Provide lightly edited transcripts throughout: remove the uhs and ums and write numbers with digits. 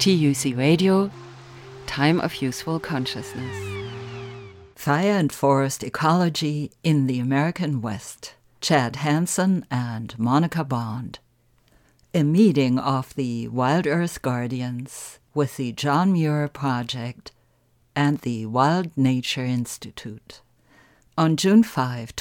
TUC Radio, Time of Useful Consciousness. Fire and Forest Ecology in the American West. Chad Hansen and Monica Bond. A meeting of the Wild Earth Guardians with the John Muir Project and the Wild Nature Institute. On June 5,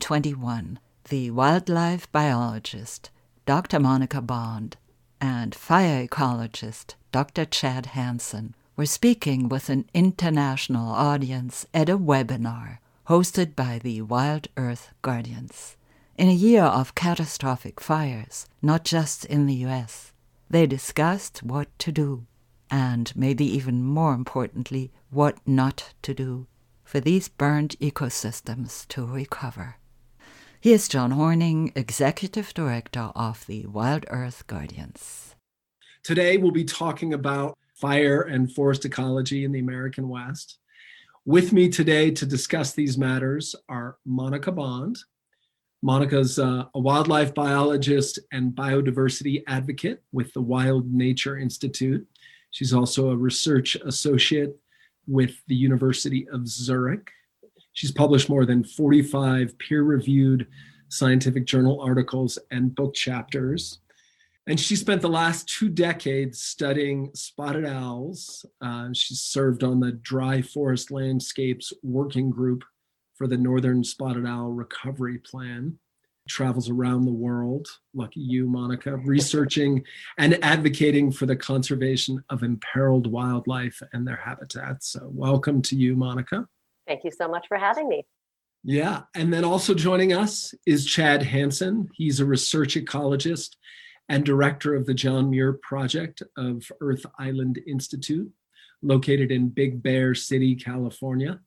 2021, the wildlife biologist, Dr. Monica Bond, and fire ecologist, Dr. Chad Hansen, were speaking with an international audience at a webinar hosted by the Wild Earth Guardians. In a year of catastrophic fires, not just in the US, they discussed what to do, and maybe even more importantly, what not to do for these burned ecosystems to recover. Here's John Horning, Executive Director of the Wild Earth Guardians. Today we'll be talking about fire and forest ecology in the American West. With me today to discuss these matters are Monica Bond. Monica's a wildlife biologist and biodiversity advocate with the Wild Nature Institute. She's also a research associate with the University of Zurich. She's published more than 45 peer-reviewed scientific journal articles and book chapters. And she spent the last 2 decades studying spotted owls. She served on the Dry Forest Landscapes Working Group for the Northern Spotted Owl Recovery Plan. Travels around the world, lucky you, Monica, researching and advocating for the conservation of imperiled wildlife and their habitats. So welcome to you, Monica. Thank you so much for having me. Yeah, and then also joining us is Chad Hansen. He's a research ecologist and director of the John Muir Project of Earth Island Institute, located in Big Bear City, California.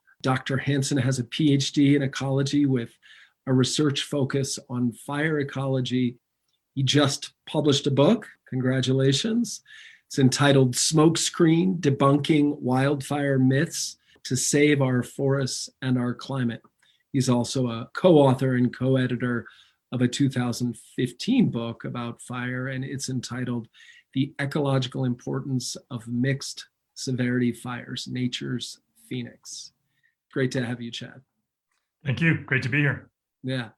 Dr. Hansen has a PhD in ecology with a research focus on fire ecology. He just published a book, congratulations. It's entitled Smokescreen: Debunking Wildfire Myths to Save Our Forests and Our Climate. He's also a co-author and co-editor of a 2015 book about fire, and it's entitled The Ecological Importance of Mixed Severity Fires, Nature's Phoenix. Great to have you, Chad. Thank you. Great to be here. Yeah.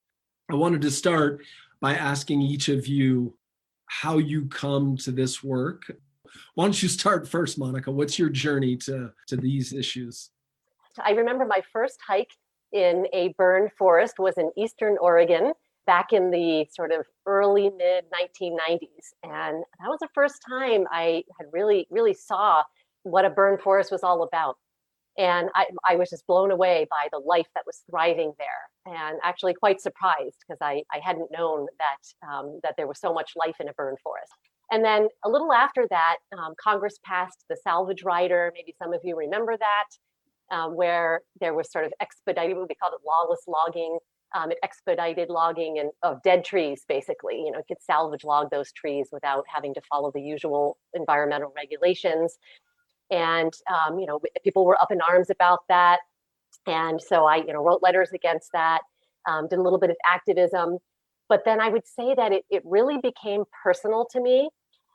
I wanted to start by asking each of you how you come to this work. Why don't you start first, Monica? What's your journey to these issues? I remember my first hike in a burned forest was in Eastern Oregon back in the sort of early mid 1990s. And that was the first time I had really saw what a burned forest was all about. And I was just blown away by the life that was thriving there, and actually quite surprised because I hadn't known that there was so much life in a burned forest. And then a little after that, Congress passed the salvage rider. Maybe some of you remember that, where there was sort of expedited, we called it lawless logging. It expedited logging of dead trees, basically. You know, it could salvage log those trees without having to follow the usual environmental regulations. And, people were up in arms about that. And so I, wrote letters against that, did a little bit of activism. But then I would say that it really became personal to me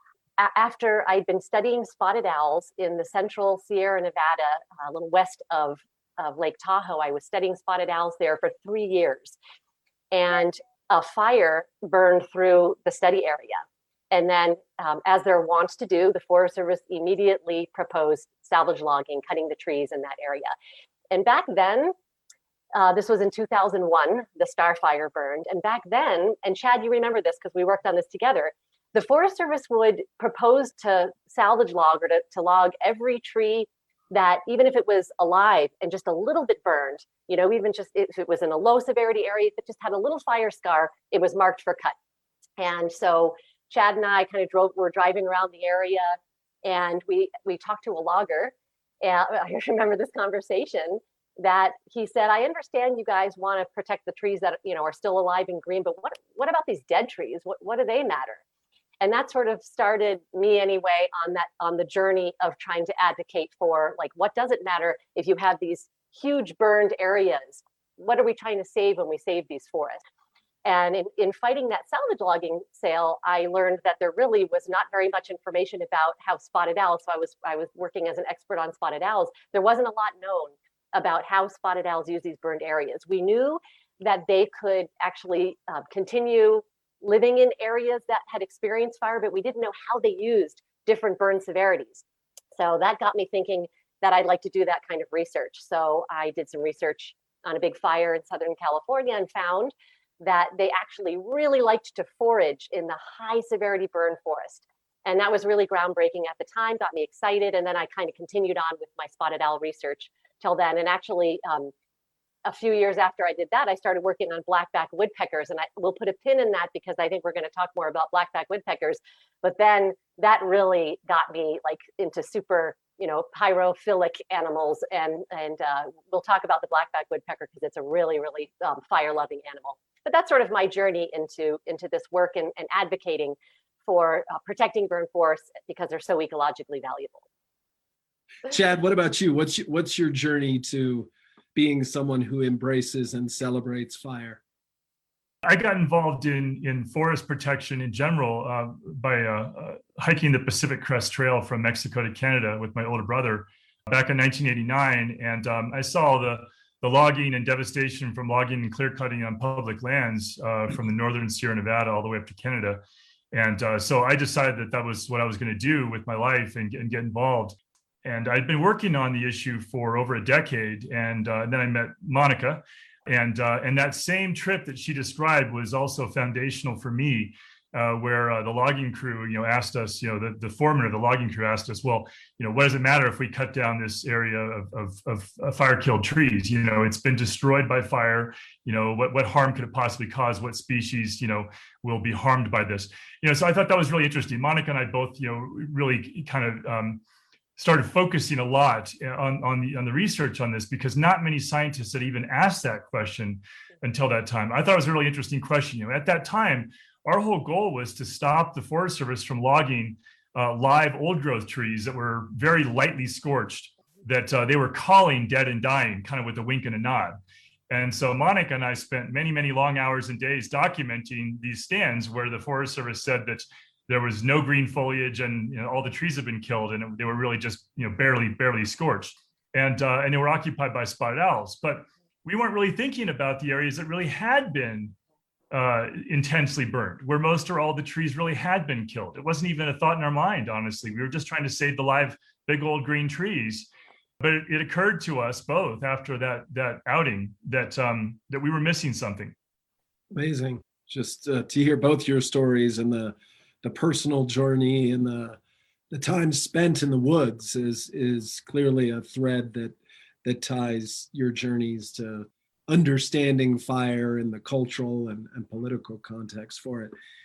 after I'd been studying spotted owls in the central Sierra Nevada, a little west of Lake Tahoe. I was studying spotted owls there for 3 years. And a fire burned through the study area. And then, as they're wont to do, the Forest Service immediately proposed salvage logging, cutting the trees in that area. And back then, this was in 2001, the Star Fire burned. And back then, and Chad, you remember this because we worked on this together, the Forest Service would propose to salvage log or to log every tree that, even if it was alive and just a little bit burned, even just if it was in a low severity area, if it just had a little fire scar, it was marked for cut. And so Chad and I kind of were driving around the area, and we talked to a logger. And I remember this conversation that he said, I understand you guys want to protect the trees that, are still alive and green, but what about these dead trees? What do they matter? And that sort of started me anyway on the journey of trying to advocate for, like, what does it matter if you have these huge burned areas? What are we trying to save when we save these forests? And in fighting that salvage logging sale, I learned that there really was not very much information about how spotted owls, so I was working as an expert on spotted owls. There wasn't a lot known about how spotted owls use these burned areas. We knew that they could actually continue living in areas that had experienced fire, but we didn't know how they used different burn severities. So that got me thinking that I'd like to do that kind of research. So I did some research on a big fire in Southern California and found that they actually really liked to forage in the high severity burn forest. And that was really groundbreaking at the time, got me excited. And then I kind of continued on with my spotted owl research till then. And actually, a few years after I did that, I started working on blackback woodpeckers. And we'll put a pin in that because I think we're going to talk more about blackback woodpeckers. But then that really got me like into super, pyrophilic animals. And we'll talk about the blackback woodpecker because it's a really, really fire-loving animal. But that's sort of my journey into this work and advocating for protecting burn forests because they're so ecologically valuable. Chad, what about you? What's your journey to being someone who embraces and celebrates fire? I got involved in forest protection in general by hiking the Pacific Crest Trail from Mexico to Canada with my older brother back in 1989. And I saw the logging and devastation from logging and clear cutting on public lands from the northern Sierra Nevada all the way up to Canada. And so I decided that was what I was going to do with my life and get involved. And I'd been working on the issue for over a decade. And then I met Monica. And that same trip that she described was also foundational for me, where the logging crew, asked us, the foreman of the logging crew asked us, well, what does it matter if we cut down this area of fire-killed trees? It's been destroyed by fire. What harm could it possibly cause? What species, will be harmed by this? So I thought that was really interesting. Monica and I both, really kind of started focusing a lot on the research on this because not many scientists had even asked that question until that time. I thought it was a really interesting question. At that time, our whole goal was to stop the Forest Service from logging live old growth trees that were very lightly scorched, that they were calling dead and dying, kind of with a wink and a nod. And so Monica and I spent many, many long hours and days documenting these stands where the Forest Service said that there was no green foliage and all the trees had been killed and they were really just barely scorched. And they were occupied by spotted owls. But we weren't really thinking about the areas that really had been intensely burned, where most or all the trees really had been killed. It wasn't even a thought in our mind, honestly. We were just trying to save the live, big old green trees. But it occurred to us both after that outing that we were missing something. Amazing. Just to hear both your stories and the personal journey and the time spent in the woods is clearly a thread that ties your journeys to understanding fire and the cultural and political context for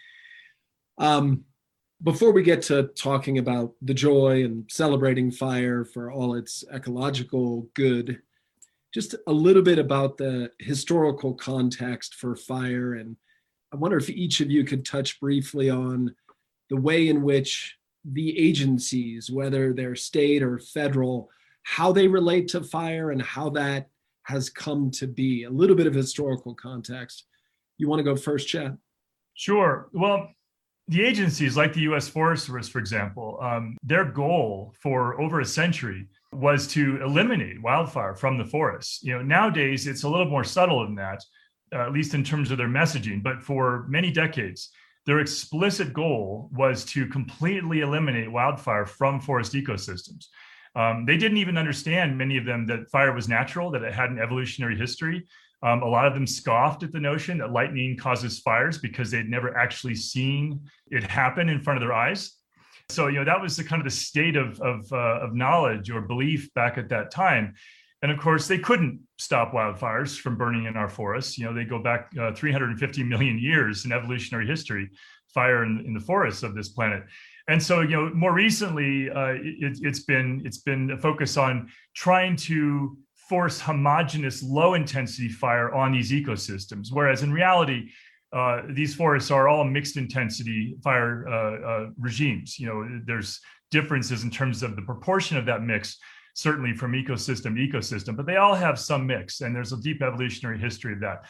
it. Before we get to talking about the joy and celebrating fire for all its ecological good, just a little bit about the historical context for fire. And I wonder if each of you could touch briefly on the way in which the agencies, whether they're state or federal, how they relate to fire and how that has come to be. A little bit of historical context. You want to go first, Chad? Sure. Well, the agencies like the U.S. Forest Service, for example, their goal for over a century was to eliminate wildfire from the forests. Nowadays, it's a little more subtle than that, at least in terms of their messaging. But for many decades, their explicit goal was to completely eliminate wildfire from forest ecosystems. They didn't even understand, many of them, that fire was natural, that it had an evolutionary history. A lot of them scoffed at the notion that lightning causes fires because they'd never actually seen it happen in front of their eyes. So, that was the kind of the state of knowledge or belief back at that time. And of course, they couldn't stop wildfires from burning in our forests. They go back 350 million years in evolutionary history, fire in the forests of this planet. And so, more recently, it's been a focus on trying to force homogeneous low-intensity fire on these ecosystems, whereas in reality, these forests are all mixed-intensity fire regimes. There's differences in terms of the proportion of that mix, certainly from ecosystem to ecosystem, but they all have some mix, and there's a deep evolutionary history of that.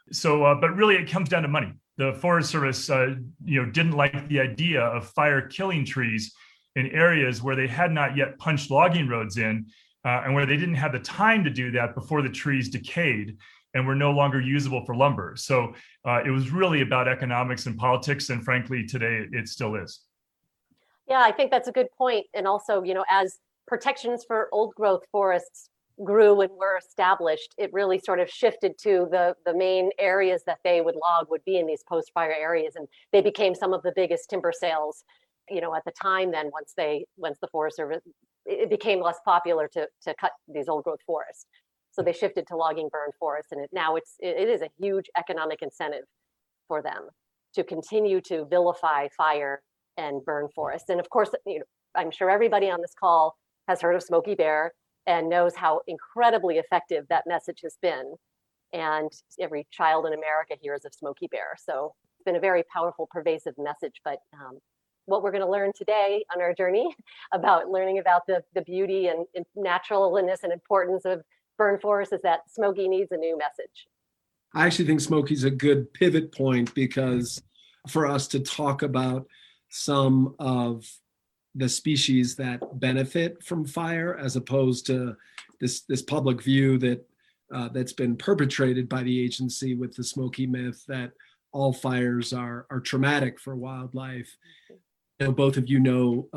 But really it comes down to money. The Forest Service, didn't like the idea of fire killing trees in areas where they had not yet punched logging roads in, and where they didn't have the time to do that before the trees decayed and were no longer usable for lumber. So it was really about economics and politics, and frankly, today it still is. Yeah, I think that's a good point. And also, as protections for old growth forests grew and were established, it really sort of shifted to the main areas that they would log would be in these post-fire areas. And they became some of the biggest timber sales, at the time then, once the Forest Service, it became less popular to cut these old growth forests. So they shifted to logging burn forests, and it is a huge economic incentive for them to continue to vilify fire and burn forests. And of course, I'm sure everybody on this call has heard of Smokey Bear and knows how incredibly effective that message has been. And every child in America hears of Smokey Bear. So it's been a very powerful, pervasive message. But what we're going to learn today on our journey about learning about the beauty and naturalness and importance of burn forests is that Smokey needs a new message. I actually think Smokey's a good pivot point, because for us to talk about some of the species that benefit from fire, as opposed to this public view that's been perpetrated by the agency with the Smokey myth that all fires are traumatic for wildlife. Both of you know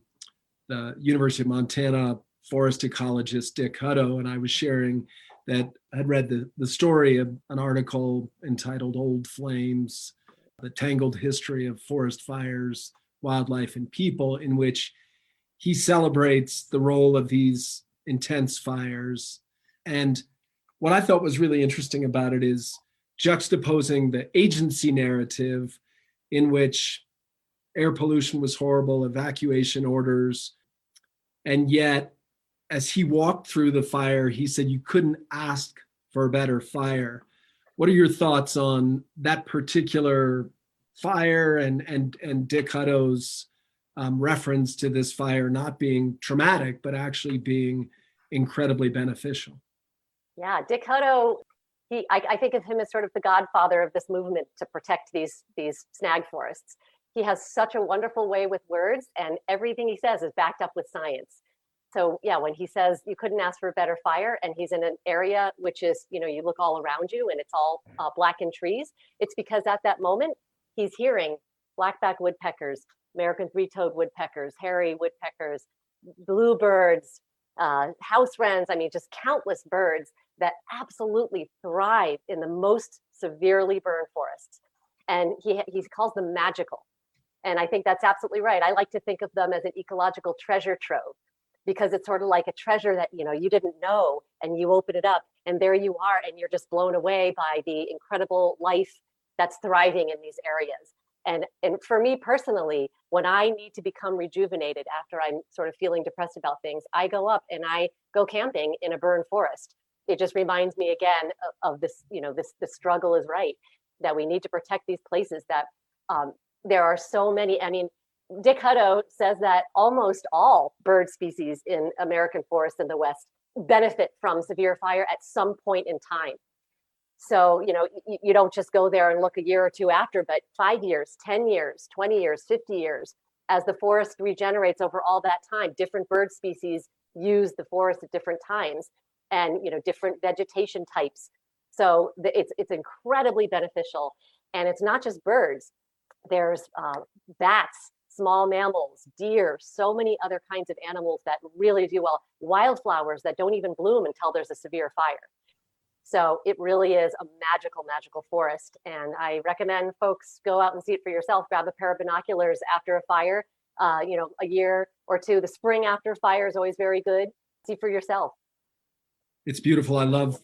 the University of Montana forest ecologist Dick Hutto, and I was sharing that I'd read the story of an article entitled "Old Flames: The Tangled History of Forest Fires, Wildlife, and People," in which he celebrates the role of these intense fires. And what I thought was really interesting about it is juxtaposing the agency narrative, in which air pollution was horrible, evacuation orders, and yet as he walked through the fire, he said you couldn't ask for a better fire. What are your thoughts on that particular fire and Dick Hutto's reference to this fire not being traumatic, but actually being incredibly beneficial? Yeah, Dick Hutto, I think of him as sort of the godfather of this movement to protect these snag forests. He has such a wonderful way with words, and everything he says is backed up with science. So yeah, when he says you couldn't ask for a better fire, and he's in an area which is, you look all around you and it's all blackened trees, it's because at that moment, he's hearing blackback woodpeckers, American three-toed woodpeckers, hairy woodpeckers, bluebirds, house wrens, just countless birds that absolutely thrive in the most severely burned forests. And he calls them magical. And I think that's absolutely right. I like to think of them as an ecological treasure trove, because it's sort of like a treasure that, you didn't know, and you open it up and there you are, and you're just blown away by the incredible life that's thriving in these areas. And for me personally, when I need to become rejuvenated after I'm sort of feeling depressed about things, I go up and I go camping in a burned forest. It just reminds me again of this, the struggle is right, that we need to protect these places that there are so many. Dick Hutto says that almost all bird species in American forests in the West benefit from severe fire at some point in time. So, you don't just go there and look a year or two after, but 5 years, 10 years, 20 years, 50 years, as the forest regenerates over all that time, different bird species use the forest at different times, and, different vegetation types. So it's incredibly beneficial. And it's not just birds. There's bats, small mammals, deer, so many other kinds of animals that really do well. Wildflowers that don't even bloom until there's a severe fire. So it really is a magical, magical forest. And I recommend folks go out and see it for yourself. Grab a pair of binoculars after a fire, a year or two. The spring after fire is always very good. See for yourself. It's beautiful. I love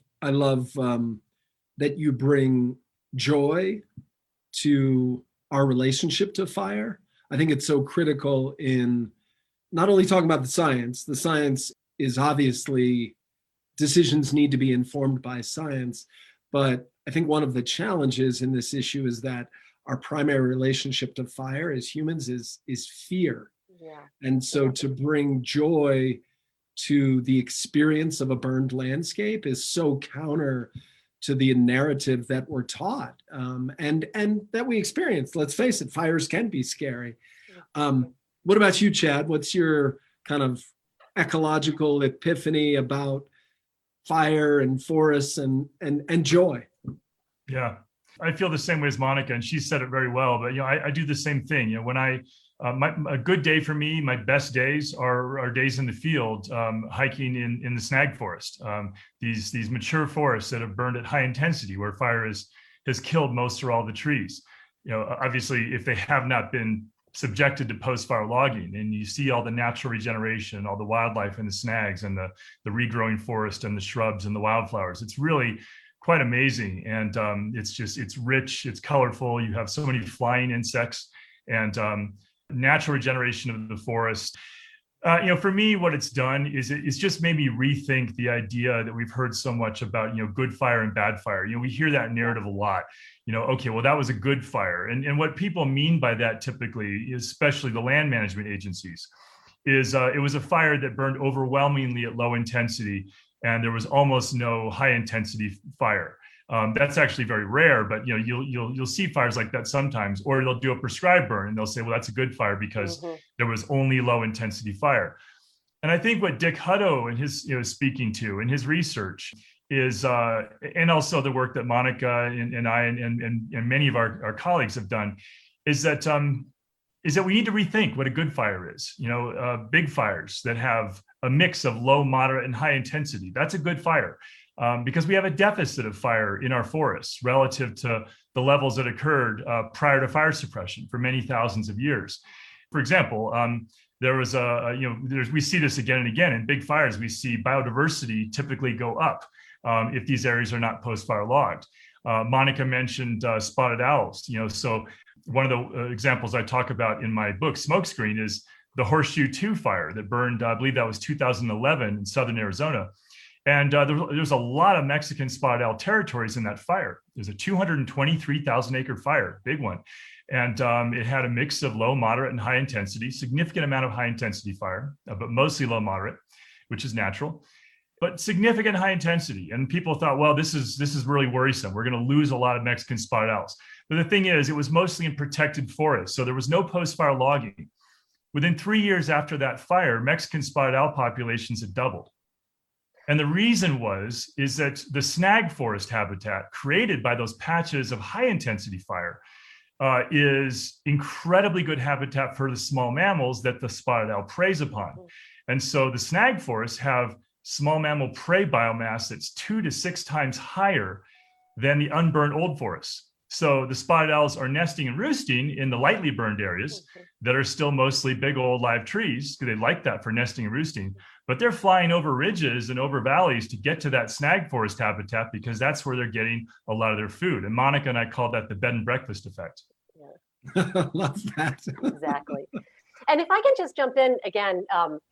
that you bring joy to our relationship to fire. I think it's so critical in not only talking about the science is obviously, decisions need to be informed by science, but I think one of the challenges in this issue is that our primary relationship to fire as humans is fear. Yeah. And so to bring joy to the experience of a burned landscape is so counter to the narrative that we're taught, and that we experience. Let's face it, fires can be scary. What about you, Chad? What's your kind of ecological epiphany about fire and forests and joy? Yeah, I feel the same way as Monica, and she said it very well. But I do the same thing. When a good day for me, my best days are days in the field, hiking in the snag forest. These mature forests that have burned at high intensity, where fire has killed most or all the trees. Obviously, if they have not been subjected to post-fire logging, and you see all the natural regeneration, all the wildlife in the snags, and the regrowing forest and the shrubs and the wildflowers, it's really quite amazing. And it's rich, it's colorful. You have so many flying insects and natural regeneration of the forest. For me, what it's done is it's just made me rethink the idea that we've heard so much about, good fire and bad fire. We hear that narrative a lot. Okay, well, that was a good fire. And what people mean by that typically, especially the land management agencies, is it was a fire that burned overwhelmingly at low intensity, and there was almost no high intensity fire. That's actually very rare, but you'll see fires like that sometimes, or they'll do a prescribed burn and they'll say, well, that's a good fire because there was only low intensity fire. And I think what Dick Hutto and his speaking to in his research is, and also the work that Monica and I and many of our colleagues have done, is that we need to rethink what a good fire is. Big fires that have a mix of low, moderate, and high intensity. That's a good fire. Because we have a deficit of fire in our forests relative to the levels that occurred prior to fire suppression for many thousands of years. For example, there was we see this again and again in big fires. We see biodiversity typically go up if these areas are not post-fire logged. Monica mentioned spotted owls. So one of the examples I talk about in my book, Smokescreen, is the Horseshoe 2 fire that burned, I believe that was 2011 in southern Arizona. And there's a lot of Mexican spotted owl territories in that fire. There's a 223,000 acre fire, big one. And it had a mix of low, moderate, and high intensity, significant amount of high intensity fire, but mostly low, moderate, which is natural, but significant high intensity. And people thought, well, this is really worrisome. We're going to lose a lot of Mexican spotted owls. But the thing is, it was mostly in protected forests. So there was no post-fire logging. Within 3 years after that fire, Mexican spotted owl populations had doubled. And the reason is that the snag forest habitat created by those patches of high intensity fire is incredibly good habitat for the small mammals that the spotted owl preys upon. And so the snag forests have small mammal prey biomass that's 2 to 6 times higher than the unburned old forests. So the spotted owls are nesting and roosting in the lightly burned areas that are still mostly big old live trees, because they like that for nesting and roosting. But they're flying over ridges and over valleys to get to that snag forest habitat because that's where they're getting a lot of their food. And Monica and I call that the bed and breakfast effect. Yeah. Love that. Exactly. And if I can just jump in again.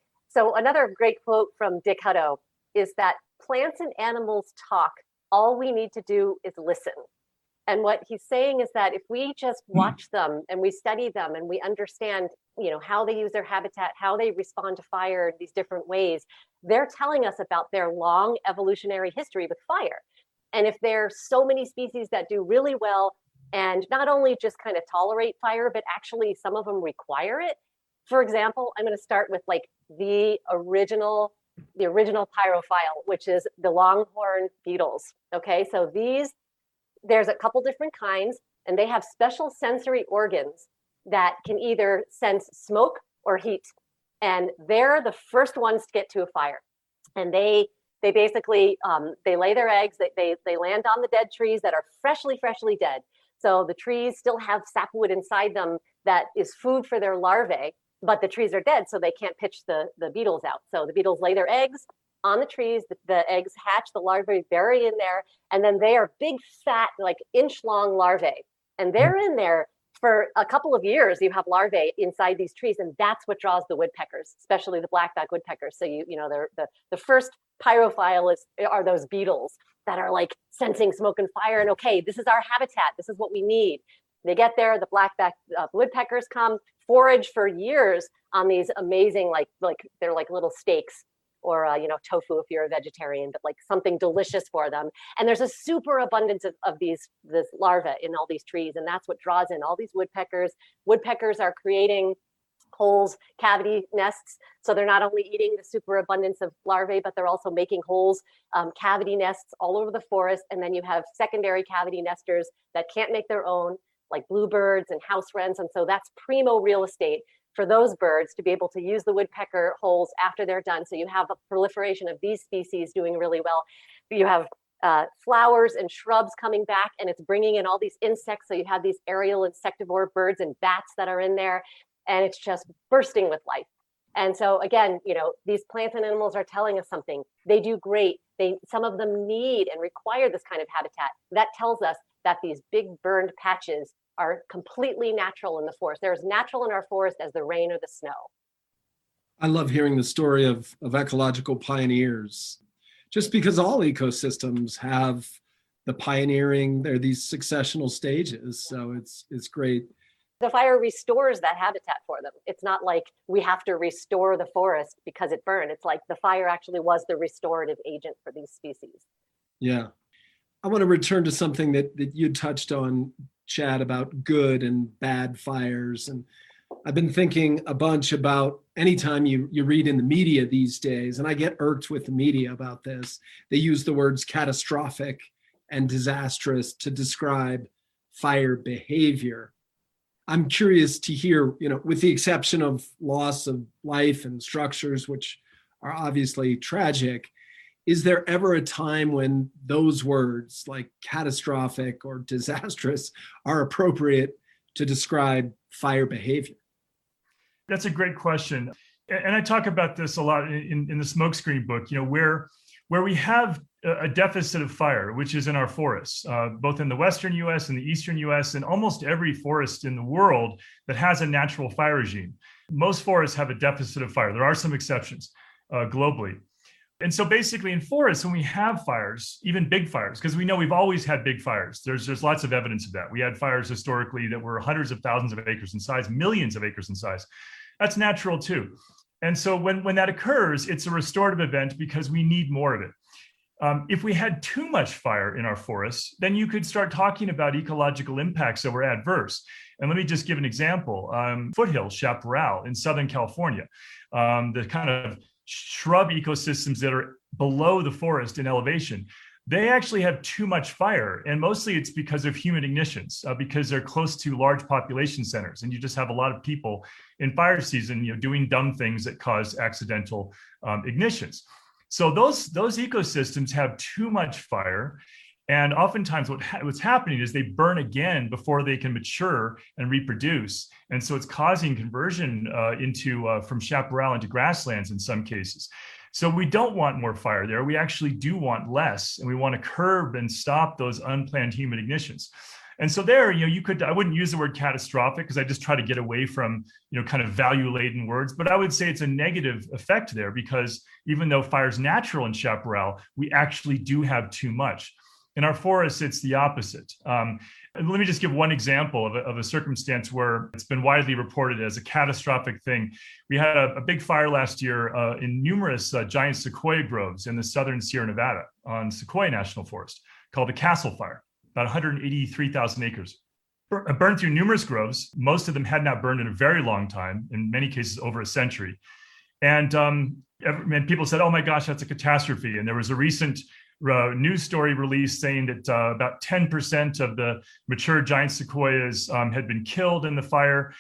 So another great quote from Dick Hutto is that plants and animals talk. All we need to do is listen. And what he's saying is that if we just watch them and we study them and we understand, how they use their habitat, how they respond to fire in these different ways, they're telling us about their long evolutionary history with fire. And if there's so many species that do really well and not only just kind of tolerate fire, but actually some of them require it. For example, I'm going to start with the original pyrophile, which is the longhorn beetles. Okay, so there's a couple different kinds, and they have special sensory organs that can either sense smoke or heat. And they're the first ones to get to a fire. And they basically, they lay their eggs, they land on the dead trees that are freshly dead. So the trees still have sapwood inside them that is food for their larvae, but the trees are dead, so they can't pitch the beetles out. So the beetles lay their eggs on the trees, the eggs hatch, the larvae bury in there, and then they are big, fat, inch-long larvae. And they're in there for a couple of years. You have larvae inside these trees, and that's what draws the woodpeckers, especially the black-backed woodpeckers. So the first pyrophile are those beetles that are sensing smoke and fire, and okay, this is our habitat, this is what we need. They get there, the black-backed woodpeckers come, forage for years on these amazing, they're like little steaks. or tofu if you're a vegetarian, but like something delicious for them. And there's a super abundance of this larvae in all these trees, and that's what draws in all these woodpeckers. Woodpeckers are creating holes, cavity nests. So they're not only eating the superabundance of larvae, but they're also making holes, cavity nests all over the forest. And then you have secondary cavity nesters that can't make their own, like bluebirds and house wrens. And so that's primo real estate for those birds to be able to use the woodpecker holes after they're done. So you have a proliferation of these species doing really well. You have flowers and shrubs coming back, and it's bringing in all these insects. So you have these aerial insectivore birds and bats that are in there, and it's just bursting with life. And so again, these plants and animals are telling us something. They do great. Some of them need and require this kind of habitat. That tells us that these big burned patches are completely natural in the forest. They're as natural in our forest as the rain or the snow. I love hearing the story of ecological pioneers, just because all ecosystems have the pioneering, they're these successional stages. So it's great. The fire restores that habitat for them. It's not like we have to restore the forest because it burned. It's like the fire actually was the restorative agent for these species. Yeah. I want to return to something that you touched on, Chad, about good and bad fires. And I've been thinking a bunch about anytime you read in the media these days, and I get irked with the media about this, they use the words catastrophic and disastrous to describe fire behavior. I'm curious to hear, with the exception of loss of life and structures, which are obviously tragic, is there ever a time when those words like catastrophic or disastrous are appropriate to describe fire behavior? That's a great question. And I talk about this a lot in the Smokescreen book, where we have a deficit of fire, which is in our forests, both in the Western US and the Eastern US, and almost every forest in the world that has a natural fire regime. Most forests have a deficit of fire. There are some exceptions globally. And so basically in forests, when we have fires, even big fires, because we know we've always had big fires, there's lots of evidence of that. We had fires historically that were hundreds of thousands of acres in size, millions of acres in size. That's natural too. And so when that occurs, it's a restorative event because we need more of it. If we had too much fire in our forests, then you could start talking about ecological impacts that were adverse. And let me just give an example. Foothills chaparral in Southern California, the kind of shrub ecosystems that are below the forest in elevation, they actually have too much fire. And mostly it's because of human ignitions, because they're close to large population centers. And you just have a lot of people in fire season, doing dumb things that cause accidental ignitions. So those ecosystems have too much fire. And oftentimes what's happening is they burn again before they can mature and reproduce. And so it's causing conversion from chaparral into grasslands in some cases. So we don't want more fire there. We actually do want less, and we want to curb and stop those unplanned human ignitions. And so there, I wouldn't use the word catastrophic because I just try to get away from, kind of value-laden words, but I would say it's a negative effect there because even though fire is natural in chaparral, we actually do have too much. In our forests, it's the opposite. And let me just give one example of a circumstance where it's been reported as a catastrophic thing. We had a big fire last year in numerous giant sequoia groves in the southern Sierra Nevada on Sequoia National Forest called the Castle Fire, about 183,000 acres. Burned through numerous groves. Most of them had not burned in a very long time, in many cases over a century. And people said, oh my gosh, that's a catastrophe. And there was a recent news story released saying that about 10% of the mature giant sequoias had been killed in the fire.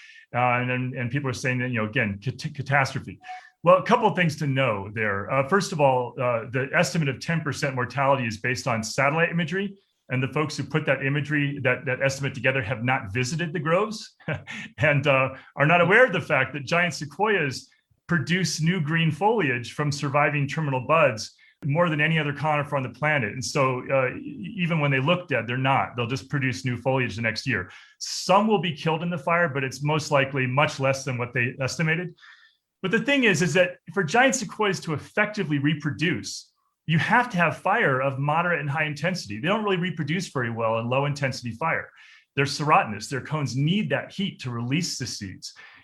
And people are saying that, again, catastrophe. Well, a couple of things to know there. First of all, the estimate of 10% mortality is based on satellite imagery. And the folks who put that imagery, that estimate together have not visited the groves and are not aware of the fact that giant sequoias produce new green foliage from surviving terminal buds more than any other conifer on the planet. And so even when they look dead, they're not. They'll just produce new foliage the next year. Some will be killed in the fire, but it's most likely much less than what they estimated. But the thing is that for giant sequoias to effectively reproduce, you have to have fire of moderate and high intensity. They don't really reproduce very well in low intensity fire. They're serotinous. Their cones need that heat to release the seeds.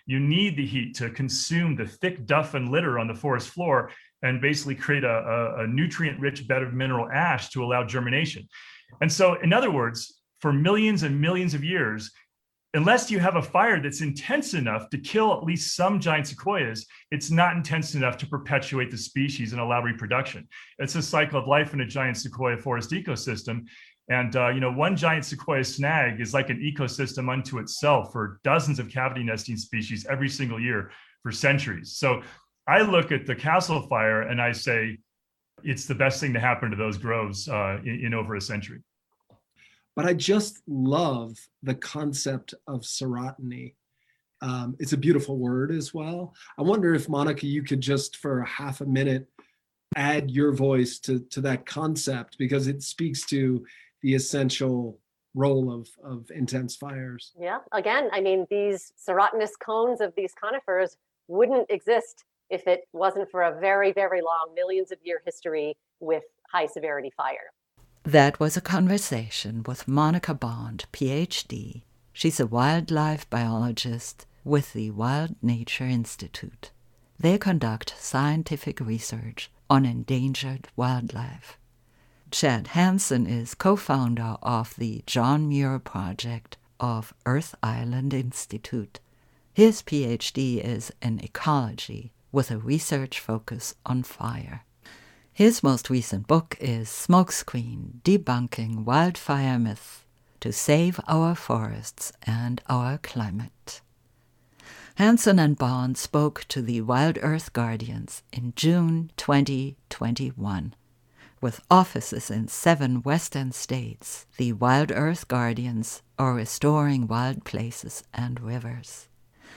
You need the heat to consume the thick duff and litter on the forest floor and basically create a nutrient-rich bed of mineral ash to allow germination. And so, in other words, for millions and millions of years, unless you have a fire that's intense enough to kill at least some giant sequoias, it's not intense enough to perpetuate the species and allow reproduction. It's a cycle of life in a giant sequoia forest ecosystem. And one giant sequoia snag is like an ecosystem unto itself for dozens of cavity nesting species every single year for centuries. So I look at the Castle Fire and I say, it's the best thing to happen to those groves in over a century. But I just love the concept of serotiny. It's a beautiful word as well. I wonder if, Monica, you could just for a half a minute add your voice to that concept, because it speaks to the essential role of intense fires. Yeah, again, I mean, these serotinous cones of these conifers wouldn't exist if it wasn't for a very, very long, millions of year history with high severity fire. That was a conversation with Monica Bond, PhD. She's a wildlife biologist with the Wild Nature Institute. They conduct scientific research on endangered wildlife. Chad Hansen is co-founder of the John Muir Project of Earth Island Institute. His PhD is in ecology with a research focus on fire. His most recent book is Smokescreen: Debunking Wildfire Myths to Save Our Forests and Our Climate. Hansen and Bond spoke to the Wild Earth Guardians in June 2021. With offices in 7 western states, the Wild Earth Guardians are restoring wild places and rivers.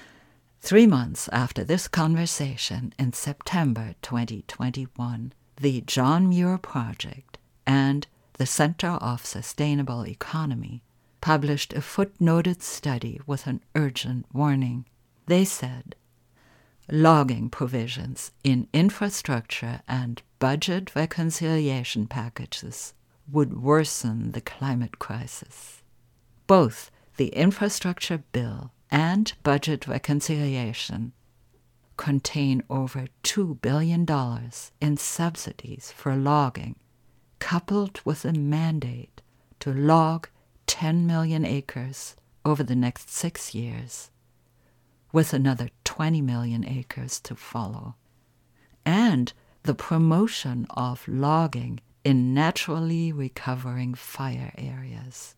3 months after this conversation, in September 2021, the John Muir Project and the Center of Sustainable Economy published a footnoted study with an urgent warning. They said, logging provisions in infrastructure and budget reconciliation packages would worsen the climate crisis. Both the infrastructure bill and budget reconciliation contain over $2 billion in subsidies for logging, coupled with a mandate to log 10 million acres over the next 6 years, with another 20 million acres to follow, and the promotion of logging in naturally recovering fire areas.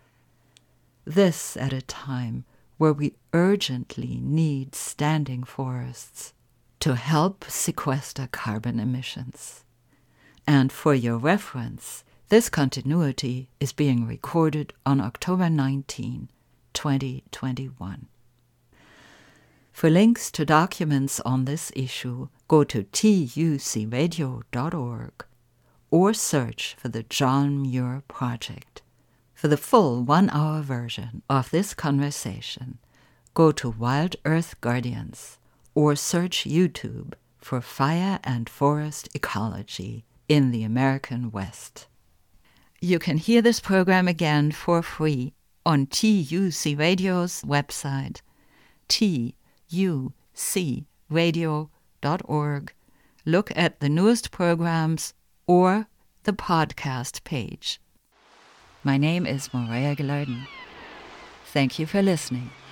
This at a time where we urgently need standing forests to help sequester carbon emissions. And for your reference, this continuity is being recorded on October 19, 2021. For links to documents on this issue, go to tucradio.org or search for the John Muir Project. For the full 1-hour version of this conversation, go to Wild Earth Guardians or search YouTube for Fire and Forest Ecology in the American West. You can hear this program again for free on TUC Radio's website, tucradio.org. Look at the newest programs or the podcast page. My name is Morea Gilardin. Thank you for listening.